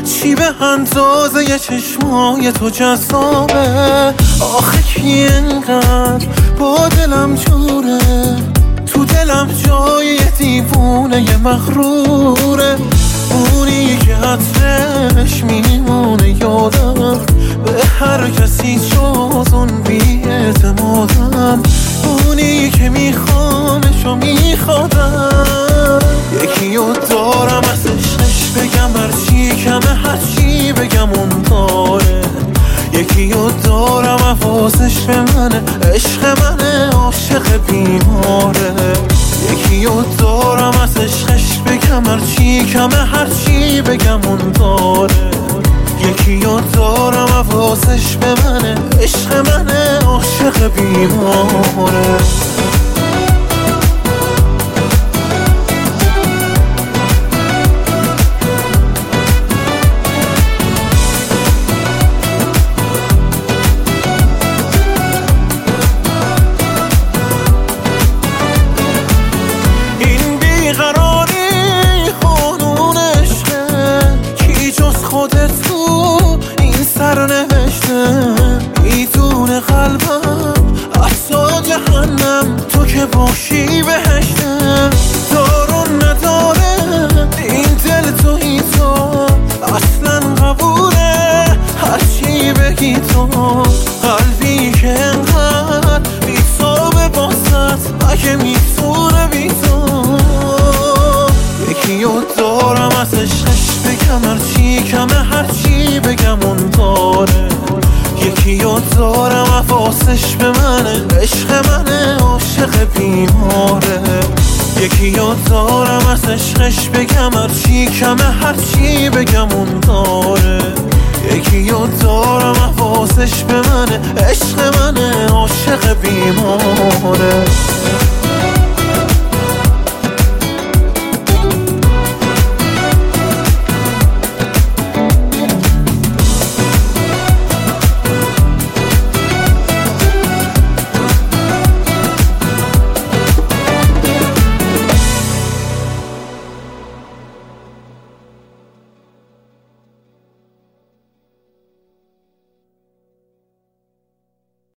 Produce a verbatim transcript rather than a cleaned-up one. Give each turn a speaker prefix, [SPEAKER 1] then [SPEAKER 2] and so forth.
[SPEAKER 1] چی به اندازه ی چشمای تو جذابه؟ آخه کی انقدر با دلم جوره؟ تو دلم جای یه دیوونه یه مغروره، اونی که عطرش میمونه یادم، به هر کسی جز اون بی اعتمادم، اونی که میخوامش و میخوادم. یکی رو دارم از عشقش بگم هرچی کمه، هرچی بگم اون داره. یکی رو دارم حواسش به منه، عشق منه، عاشق بیماره. یکی رو دارم از عشقش بگم هرچی کمه، هرچی بگم اون داره. یکی رو دارم حواسش به منه، عشق منه، عاشق بیماره. میدونه قلبم اصلا جهنم، تو که باشی بهشتم. دارون نداره این دل توی تو، اصلا قبوله هرچی بگی تو. قلبی که انقدر بیتابه باست، اگه میتونه بی تو. یکی رو دارم از عشقش بگم هرچی کمه، هرچی بگم اون داره. یکی رو دارم حواسش به منه، عشق منه، عاشق بیماره. یکی رو دارم از عشقش بگم هرچی کمه، هرچی بگم اون داره. یکی رو دارم حواسش به منه، عشق منه، عاشق بیماره.